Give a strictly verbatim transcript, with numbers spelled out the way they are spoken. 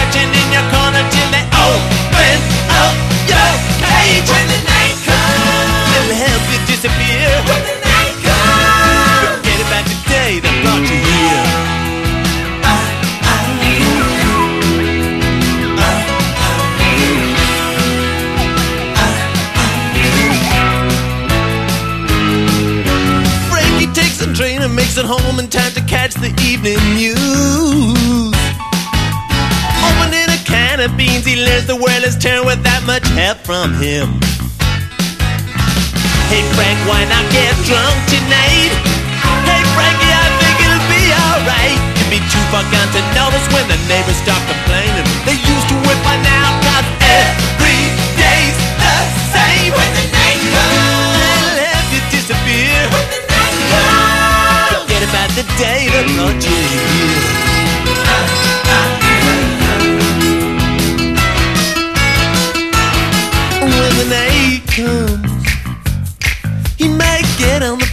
watching in your corner till they open up your cage. When the night comes, it'll help you disappear. When the night comes, forget about the day that brought you here. Train and makes it home in time to catch the evening news. Opening a can of beans, he learns the world has turned without much help from him. Hey Frank, why not get drunk tonight? Hey Frankie, I think it'll be alright. You'd be too far gone to notice when the neighbors start complaining. They used to whip by now, cause every day's the same. When the night comes, it'll help you disappear. When the night comes, forget about the day that brought you here. When the night comes, you might get on the